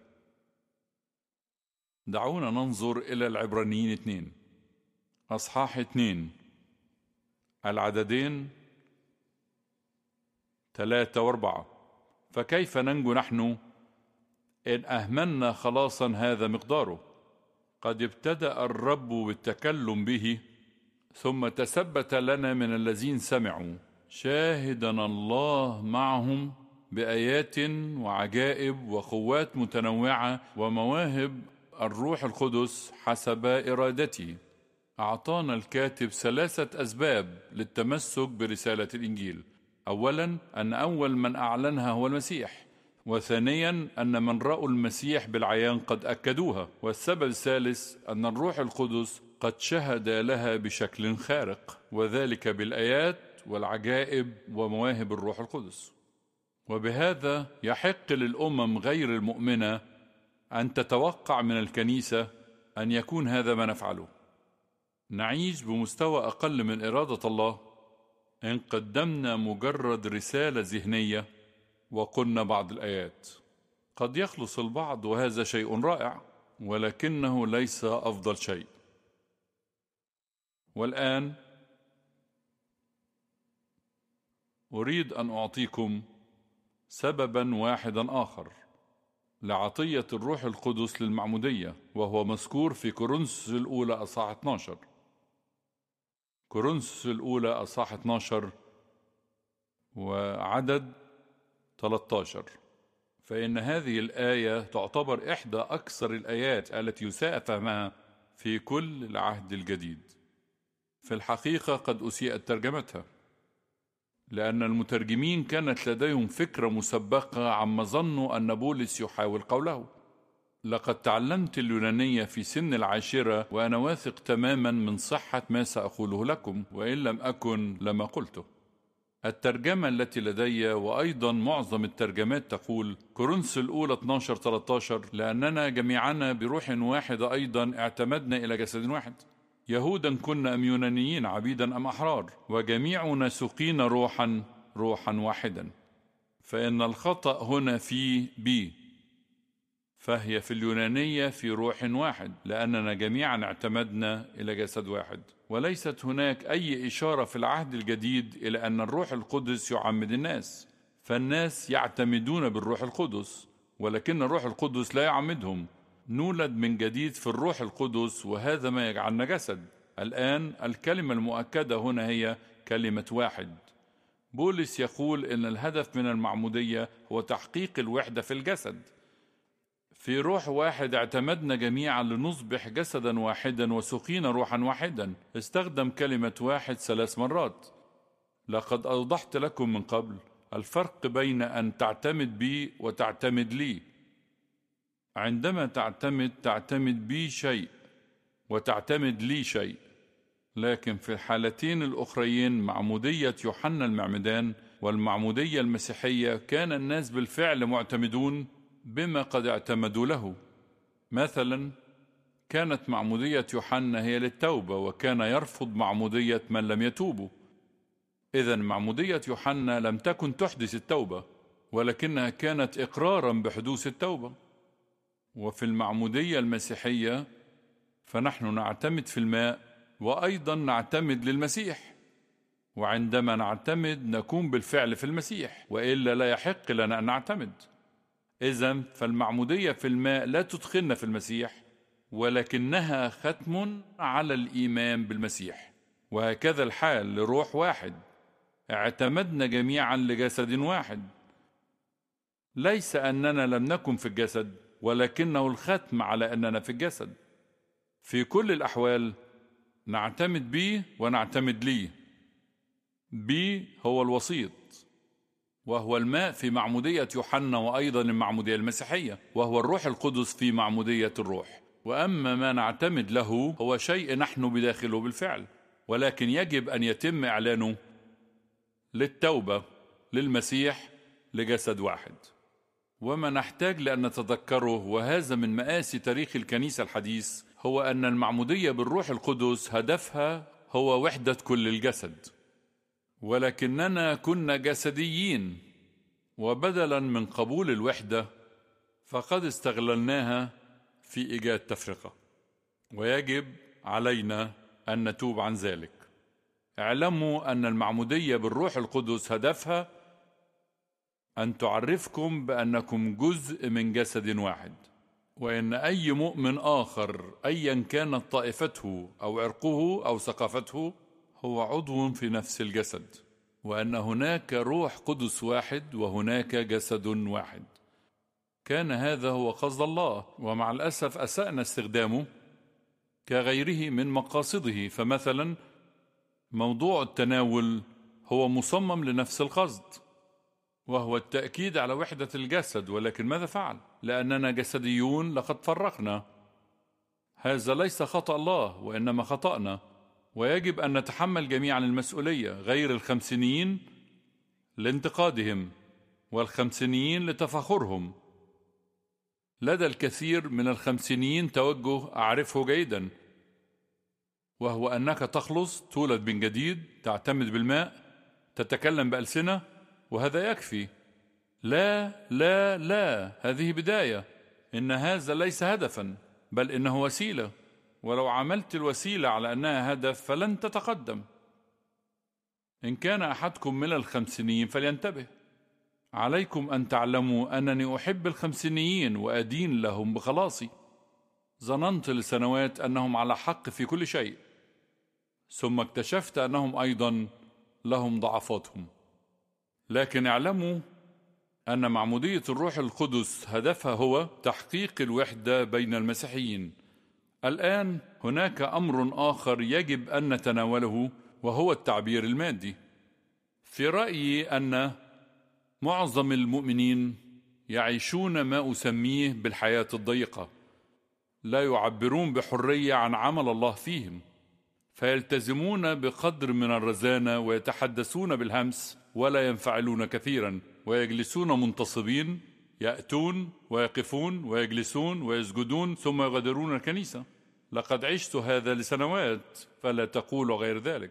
دعونا ننظر إلى العبرانيين 2 أصحاح 2 العددين 3 و4. فكيف ننجو نحن إن أهملنا خلاصا هذا مقداره؟ قد ابتدأ الرب بالتكلم به، ثم تثبت لنا من الذين سمعوا، شاهدنا الله معهم بآيات وعجائب وقوات متنوعة ومواهب الروح القدس حسب إرادته. أعطانا الكاتب 3 أسباب للتمسك برسالة الإنجيل. أولا، أن أول من أعلنها هو المسيح، وثانيا أن من رأوا المسيح بالعيان قد أكدوها، والسبب الثالث أن الروح القدس قد شهد لها بشكل خارق، وذلك بالآيات والعجائب ومواهب الروح القدس. وبهذا يحق للأمم غير المؤمنة أن تتوقع من الكنيسة أن يكون هذا ما نفعله. نعيش بمستوى أقل من إرادة الله إن قدمنا مجرد رسالة ذهنية وقلنا بعض الآيات. قد يخلص البعض وهذا شيء رائع، ولكنه ليس أفضل شيء. والآن أريد أن أعطيكم سببا واحدا آخر لعطية الروح القدس للمعمودية، وهو مذكور في كورنثوس الأولى أصحاح 12. كورنثوس الأولى أصحاح 12 وعدد 13. فإن هذه الآية تعتبر إحدى أكثر الآيات التي يساء فهمها في كل العهد الجديد. في الحقيقة قد أسيئت ترجمتها، لأن المترجمين كانت لديهم فكرة مسبقة عما ظنوا أن بولس يحاول قوله. لقد تعلمت اليونانية في سن 10 وأنا واثق تماما من صحة ما سأقوله لكم، وإن لم أكن لما قلته. الترجمة التي لدي وأيضا معظم الترجمات تقول كورنثوس الأولى 12-13 لأننا جميعنا بروح واحد أيضا اعتمدنا إلى جسد واحد، يهودا كنا أم يونانيين، عبيدا أم أحرار، وجميعنا سقينا روحا واحدا. فإن الخطأ هنا في بي، فهي في اليونانية في روح واحد، لأننا جميعا اعتمدنا إلى جسد واحد. وليست هناك أي إشارة في العهد الجديد إلى أن الروح القدس يعمد الناس، فالناس يعتمدون بالروح القدس، ولكن الروح القدس لا يعمدهم. نولد من جديد في الروح القدس، وهذا ما يجعلنا جسد. الآن الكلمة المؤكدة هنا هي كلمة واحد. بولس يقول إن الهدف من المعمودية هو تحقيق الوحدة في الجسد. في روح واحد اعتمدنا جميعا لنصبح جسدا واحدا وسقينا روحا واحدا. استخدم كلمة واحد 3 مرات. لقد أوضحت لكم من قبل الفرق بين أن تعتمد بي وتعتمد لي. عندما تعتمد بي شيء وتعتمد لي شيء. لكن في الحالتين الأخريين، معمودية يوحنا المعمدان والمعمودية المسيحية، كان الناس بالفعل معتمدون بما قد اعتمدوا له. مثلا كانت معمودية يوحنا هي للتوبة، وكان يرفض معمودية من لم يتوبوا. إذن معمودية يوحنا لم تكن تحدث التوبة، ولكنها كانت إقرارا بحدوث التوبة. وفي المعمودية المسيحية فنحن نعتمد في الماء وأيضا نعتمد للمسيح، وعندما نعتمد نكون بالفعل في المسيح، وإلا لا يحق لنا أن نعتمد. إذن فالمعمودية في الماء لا تدخلنا في المسيح، ولكنها ختم على الإيمان بالمسيح. وهكذا الحال لروح واحد، اعتمدنا جميعا لجسد واحد. ليس أننا لم نكن في الجسد، ولكنه الختم على أننا في الجسد. في كل الأحوال نعتمد بيه ونعتمد ليه. بيه هو الوسيط، وهو الماء في معمودية يوحنا، وأيضا المعمودية المسيحية، وهو الروح القدس في معمودية الروح. وأما ما نعتمد له هو شيء نحن بداخله بالفعل، ولكن يجب أن يتم إعلانه للتوبة للمسيح لجسد واحد. وما نحتاج لأن نتذكره، وهذا من مآسي تاريخ الكنيسة الحديث، هو أن المعمودية بالروح القدس هدفها هو وحدة كل الجسد، ولكننا كنا جسديين، وبدلا من قبول الوحدة فقد استغللناها في إيجاد تفرقة، ويجب علينا أن نتوب عن ذلك. اعلموا أن المعمودية بالروح القدس هدفها أن تعرفكم بأنكم جزء من جسد واحد، وإن أي مؤمن آخر أيا كانت طائفته أو عرقه أو ثقافته هو عضو في نفس الجسد، وأن هناك روح قدس واحد وهناك جسد واحد. كان هذا هو قصد الله، ومع الأسف أسأنا استخدامه كغيره من مقاصده. فمثلا موضوع التناول هو مصمم لنفس القصد، وهو التأكيد على وحدة الجسد، ولكن ماذا فعل؟ لأننا جسديون لقد فرقنا. هذا ليس خطأ الله وإنما خطأنا، ويجب أن نتحمل جميعا المسؤولية، غير الخمسينيين لانتقادهم والخمسينيين لتفاخرهم. لدى الكثير من الخمسينيين توجه أعرفه جيدا، وهو أنك تخلص، تولد من جديد، تعتمد بالماء، تتكلم بألسنة، وهذا يكفي. لا لا لا، هذه بداية. إن هذا ليس هدفا، بل إنه وسيلة، ولو عملت الوسيلة على أنها هدف فلن تتقدم. إن كان أحدكم من الخمسينيين فلينتبه. عليكم أن تعلموا أنني أحب الخمسينيين وأدين لهم بخلاصي. ظننت لسنوات أنهم على حق في كل شيء، ثم اكتشفت أنهم أيضا لهم ضعفاتهم. لكن اعلموا أن معمودية الروح القدس هدفها هو تحقيق الوحدة بين المسيحيين. الآن هناك أمر آخر يجب أن نتناوله، وهو التعبير المادي. في رأيي أن معظم المؤمنين يعيشون ما أسميه بالحياة الضيقة، لا يعبرون بحرية عن عمل الله فيهم، فيلتزمون بقدر من الرزانة ويتحدثون بالهمس ولا ينفعلون كثيرا، ويجلسون منتصبين، يأتون ويقفون ويجلسون ويسجدون ثم يغادرون الكنيسة. لقد عشت هذا لسنوات، فلا تقولوا غير ذلك،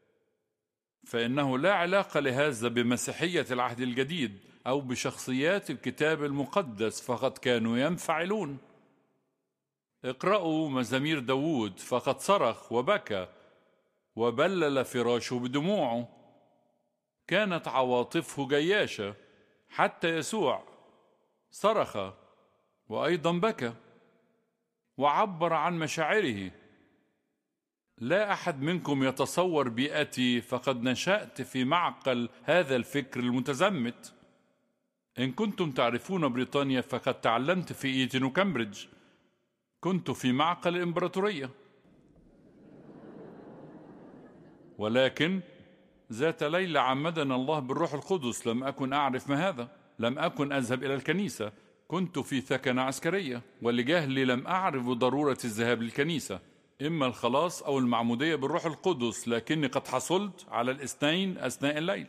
فإنه لا علاقة لهذا بمسيحية العهد الجديد أو بشخصيات الكتاب المقدس، فقد كانوا ينفعلون. اقرأوا مزامير داود، فقد صرخ وبكى وبلل فراشه بدموعه. كانت عواطفه جياشة، حتى يسوع صرخ وأيضا بكى وعبر عن مشاعره. لا أحد منكم يتصور بيئتي، فقد نشأت في معقل هذا الفكر المتزمت. إن كنتم تعرفون بريطانيا فقد تعلمت في إيتن وكامبريدج. كنت في معقل الإمبراطورية، ولكن ذات ليلة عمدنا الله بالروح القدس لم أكن أعرف ما هذا. لم أكن أذهب إلى الكنيسة، كنت في ثكنة عسكرية، ولجهلي لم أعرف ضرورة الذهاب للكنيسة، إما الخلاص أو المعمودية بالروح القدس، لكني قد حصلت على الاثنين أثناء الليل.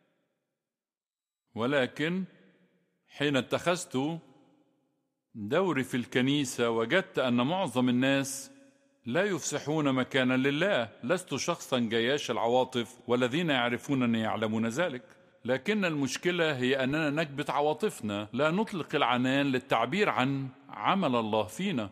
ولكن حين اتخذت دوري في الكنيسة وجدت أن معظم الناس لا يفسحون مكانا لله. لست شخصا جياش العواطف، والذين يعرفونني يعلمون ذلك، لكن المشكلة هي أننا نكبت عواطفنا، لا نطلق العنان للتعبير عن عمل الله فينا.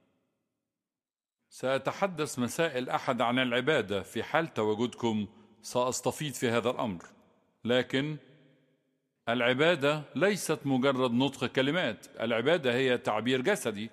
سأتحدث مساء الأحد عن العبادة. في حال تواجدكم سأستفيض في هذا الأمر، لكن العبادة ليست مجرد نطق كلمات. العبادة هي تعبير جسدي،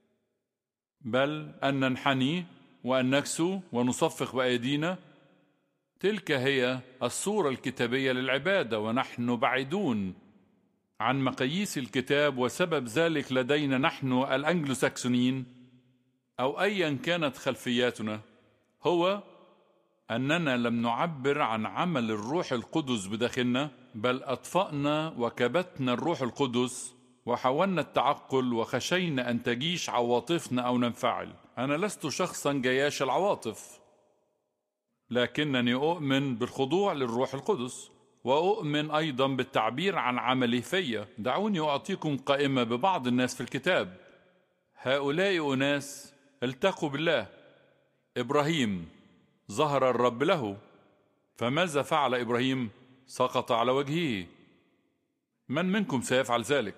بل أن ننحني وأن نكسو ونصفق بأيدينا. تلك هي الصورة الكتابية للعبادة، ونحن بعيدون عن مقاييس الكتاب، وسبب ذلك لدينا نحن الأنجلوساكسونيين أو أيا كانت خلفياتنا هو أننا لم نعبر عن عمل الروح القدس بداخلنا، بل أطفأنا وكبتنا الروح القدس وحاولنا التعقل وخشينا أن تجيش عواطفنا أو ننفعل. أنا لست شخصا جياش العواطف، لكنني أؤمن بالخضوع للروح القدس، وأؤمن أيضا بالتعبير عن عمله فيا. دعوني أعطيكم قائمة ببعض الناس في الكتاب. هؤلاء أناس التقوا بالله. إبراهيم ظهر الرب له، فماذا فعل إبراهيم؟ سقط على وجهه. من منكم سيفعل ذلك؟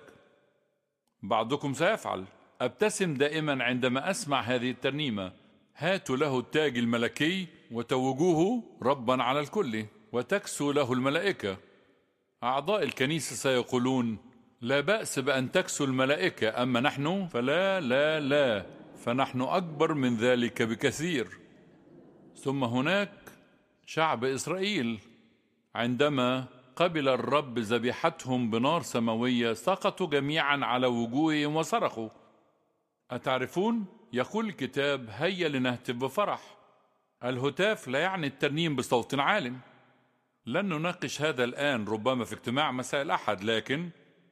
بعضكم سيفعل. أبتسم دائما عندما أسمع هذه الترنيمة: هاتوا له التاج الملكي وتوجوه ربا على الكل وتكسو له الملائكة. أعضاء الكنيسة سيقولون: لا بأس بأن تكسو الملائكة، أما نحن فلا لا لا، فنحن أكبر من ذلك بكثير. ثم هناك شعب إسرائيل، عندما قبل الرب ذبيحتهم بنار سماوية سقطوا جميعا على وجوههم وصرخوا. أتعرفون؟ يقول الكتاب: هيا لنهتف بفرح. الهتاف لا يعني الترنيم بصوت عال. لن نناقش هذا الآن، ربما في اجتماع مساء الأحد، لكن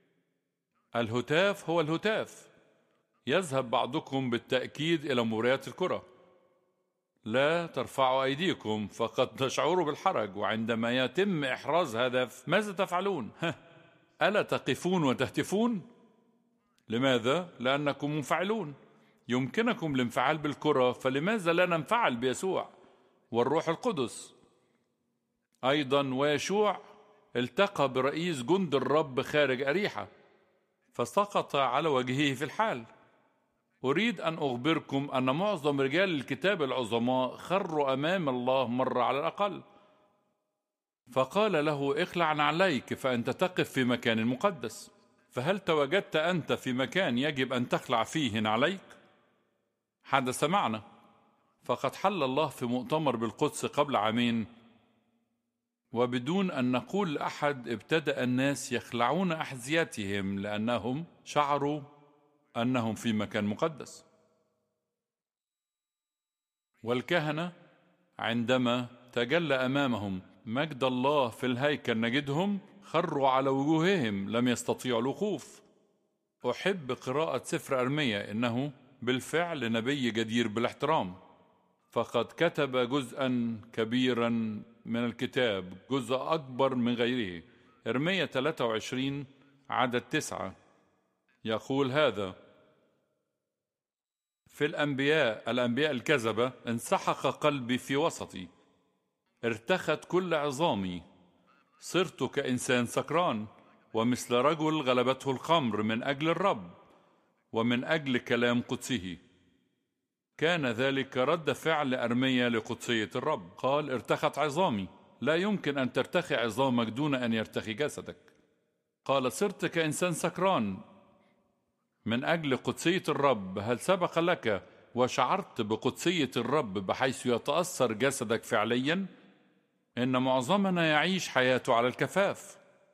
الهتاف هو الهتاف. يذهب بعضكم بالتأكيد إلى مباريات الكرة. لا ترفعوا أيديكم فقد تشعروا بالحرج، وعندما يتم إحراز هدف ماذا تفعلون؟ ألا تقفون وتهتفون؟ لماذا؟ لأنكم منفعلون. يمكنكم الانفعال بالكرة، فلماذا لا ننفعل بيسوع والروح القدس أيضا؟ ويشوع التقى برئيس جند الرب خارج أريحة فسقط على وجهه في الحال. أريد أن أخبركم أن معظم رجال الكتاب العظماء خروا أمام الله مرة على الأقل، فقال له: اخلع نعليك فأنت تقف في مكان مقدس. فهل تواجدت أنت في مكان يجب أن تخلع فيه نعليك؟ حدث معنا، فقد حل الله في مؤتمر بالقدس قبل عامين، وبدون أن نقول لأحد ابتدأ الناس يخلعون أحذيتهم لأنهم شعروا أنهم في مكان مقدس. والكهنة عندما تجلى أمامهم مجد الله في الهيكل نجدهم خروا على وجوههم، لم يستطيعوا الوقوف. أحب قراءة سفر أرميا، إنه بالفعل نبي جدير بالاحترام، فقد كتب جزءا كبيرا من الكتاب، جزء أكبر من غيره. أرميا 23 عدد 9 يقول هذا: في الأنبياء الكذبة انسحق قلبي في وسطي، ارتخت كل عظامي، صرت كإنسان سكران ومثل رجل غلبته الخمر من أجل الرب ومن أجل كلام قدسه. كان ذلك رد فعل أرميا لقدسية الرب. قال: ارتخت عظامي. لا يمكن أن ترتخي عظامك دون أن يرتخي جسدك. قال: صرت كإنسان سكران من أجل قدسية الرب. هل سبق لك وشعرت بقدسية الرب بحيث يتأثر جسدك فعليا؟ إن معظمنا يعيش حياته على الكفاف.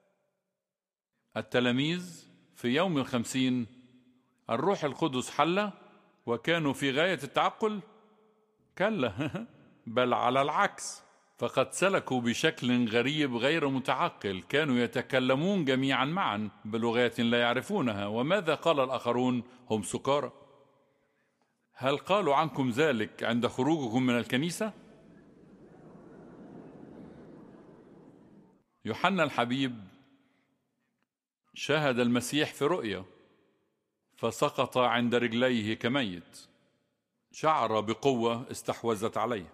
التلاميذ في يوم 50 الروح القدس حل وكانوا في غاية التعقل؟ كلا بل على العكس، فقد سلكوا بشكل غريب غير متعقل. كانوا يتكلمون جميعا معا بلغات لا يعرفونها. وماذا قال الآخرون؟ هم سكارى. هل قالوا عنكم ذلك عند خروجكم من الكنيسة؟ يوحنا الحبيب شاهد المسيح في رؤيا فسقط عند رجليه كميت، شعر بقوة استحوذت عليه.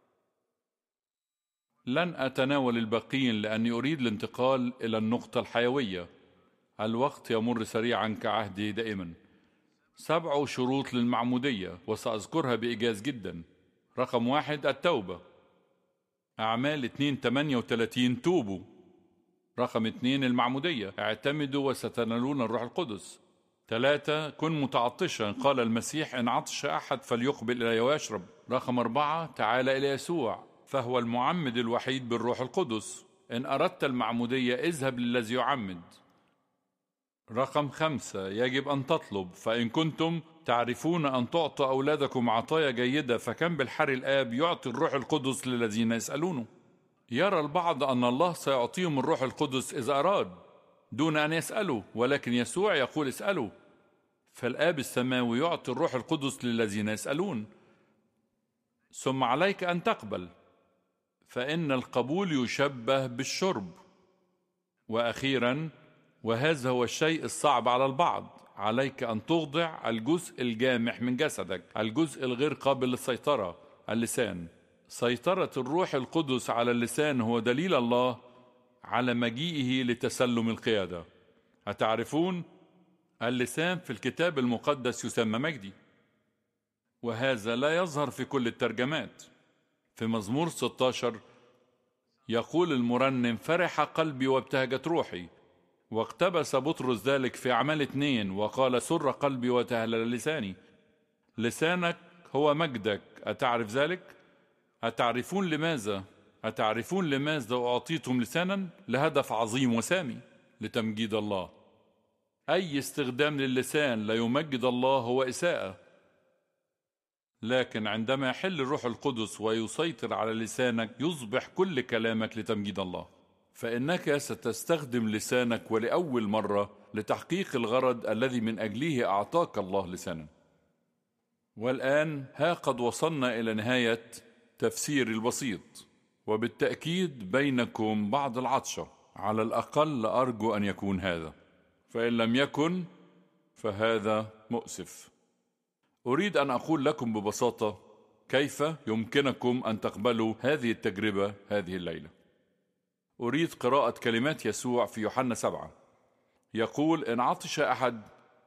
لن أتناول الباقين لأني أريد الانتقال إلى النقطة الحيوية. الوقت يمر سريعا كعهده دائما. 7 شروط للمعمودية وسأذكرها بإيجاز جدا. رقم 1 التوبة. أعمال 2:38 توبوا. رقم 2 المعمودية. اعتمدوا وستنالون الروح القدس. 3 كن متعطشا، قال المسيح: إن عطش أحد فليقبل إلي ويشرب. رقم 4 تعال إلى يسوع فهو المعمد الوحيد بالروح القدس. إن أردت المعمودية اذهب للذي يعمد. رقم 5 يجب أن تطلب، فإن كنتم تعرفون أن تعطوا أولادكم عطايا جيدة فكم بالحر الآب يعطي الروح القدس للذين يسألونه. يرى البعض أن الله سيعطيهم الروح القدس إذا أراد، دون أن يسألوا، ولكن يسوع يقول اسألوا، فالآب السماوي يعطي الروح القدس للذين يسألون. ثم عليك أن تقبل، فإن القبول يشبه بالشرب. وأخيرا، وهذا هو الشيء الصعب على البعض، عليك أن تخضع الجزء الجامح من جسدك، الجزء الغير قابل للسيطرة، اللسان. سيطرة الروح القدس على اللسان هو دليل الله على مجيئه لتسلم القيادة. أتعرفون؟ اللسان في الكتاب المقدس يسمى مجدي، وهذا لا يظهر في كل الترجمات. في مزمور 16 يقول المرنم: فرح قلبي وابتهجت روحي. واقتبس بطرس ذلك في أعمال 2 وقال: سر قلبي وتهلل لساني. لسانك هو مجدك، أتعرف ذلك؟ أتعرفون لماذا؟ أتعرفون لماذا أعطيتم لسانا؟ لهدف عظيم وسامي، لتمجيد الله. أي استخدام للسان لا يمجد الله هو إساءة. لكن عندما يحل الروح القدس ويسيطر على لسانك يصبح كل كلامك لتمجيد الله، فإنك ستستخدم لسانك ولأول مرة لتحقيق الغرض الذي من أجله أعطاك الله لسانا. والآن ها قد وصلنا إلى نهاية تفسير البسيط، وبالتأكيد بينكم بعض العطشة، على الأقل أرجو أن يكون هذا، فإن لم يكن فهذا مؤسف. أريد أن أقول لكم ببساطة كيف يمكنكم أن تقبلوا هذه التجربة هذه الليلة. أريد قراءة كلمات يسوع في يوحنا 7. يقول: إن عطش أحد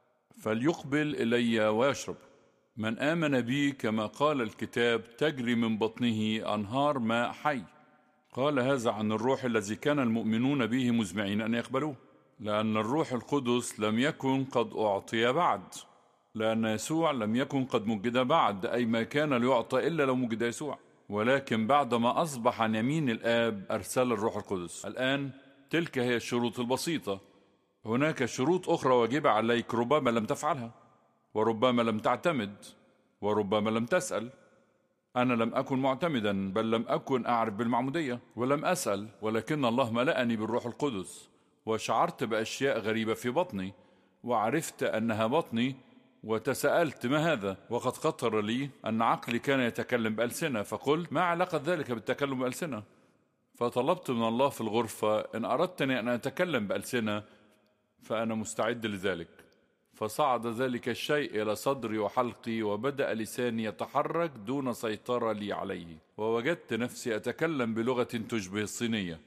فليقبل إلي ويشرب. من آمن بي كما قال الكتاب تجري من بطنه أنهار ماء حي. قال هذا عن الروح الذي كان المؤمنون به مزمعين أن يقبلوه، لأن الروح القدس لم يكن قد أعطي بعد، لأن يسوع لم يكن قد مجد بعد، أي ما كان ليعطى إلا لو مجد يسوع، ولكن بعدما أصبح عن يمين الآب أرسل الروح القدس. الآن تلك هي الشروط البسيطة. هناك شروط أخرى واجبة عليك، ربما لم تفعلها، وربما لم تعتمد، وربما لم تسأل. أنا لم أكن معتمدا، بل لم أكن أعرف بالمعمودية، ولم أسأل، ولكن الله ملأني بالروح القدس، وشعرت بأشياء غريبة في بطني، وعرفت أنها بطني، وتساءلت ما هذا، وقد خطر لي أن عقلي كان يتكلم بألسنة، فقلت: ما علاقة ذلك بالتكلم بألسنة؟ فطلبت من الله في الغرفة: إن أردتني أن أتكلم بألسنة فأنا مستعد لذلك. فصعد ذلك الشيء إلى صدري وحلقي، وبدأ لساني يتحرك دون سيطرة لي عليه، ووجدت نفسي أتكلم بلغة تشبه الصينية.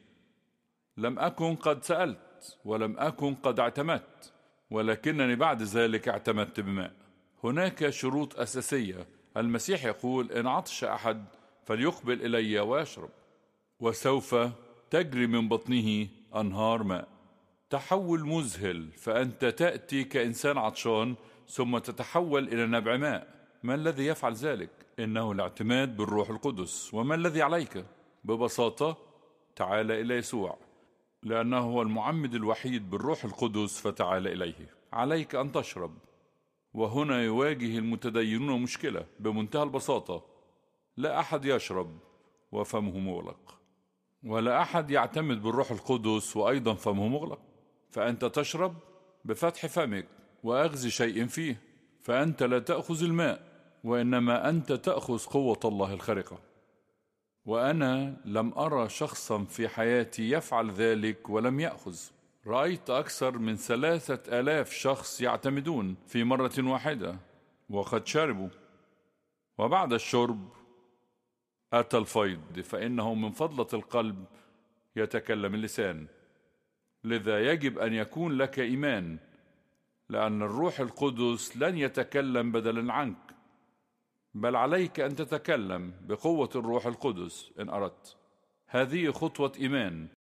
لم أكن قد سألت، ولم أكن قد اعتمدت، ولكنني بعد ذلك اعتمدت بماء. هناك شروط أساسية. المسيح يقول: إن عطش أحد فليقبل إلي ويشرب، وسوف تجري من بطنه أنهار ماء. تحول مذهل، فأنت تأتي كإنسان عطشان ثم تتحول إلى نبع ماء. ما الذي يفعل ذلك؟ إنه الاعتماد بالروح القدس. وما الذي عليك؟ ببساطة تعال إلى يسوع، لأنه هو المعمد الوحيد بالروح القدس، فتعال إليه. عليك أن تشرب. وهنا يواجه المتدينون مشكلة بمنتهى البساطة: لا أحد يشرب وفمه مغلق، ولا أحد يعتمد بالروح القدس وأيضا فمه مغلق. فأنت تشرب بفتح فمك وأخذ شيء فيه، فأنت لا تأخذ الماء، وإنما أنت تأخذ قوة الله الخارقة. وأنا لم أرى شخصا في حياتي يفعل ذلك ولم يأخذ. رأيت أكثر من 3000 شخص يعتمدون في مرة واحدة وقد شربوا، وبعد الشرب أتى الفيض، فإنه من فضلة القلب يتكلم اللسان. لذا يجب أن يكون لك إيمان، لأن الروح القدس لن يتكلم بدلا عنك، بل عليك أن تتكلم بقوة الروح القدس إن أردت. هذه خطوة إيمان.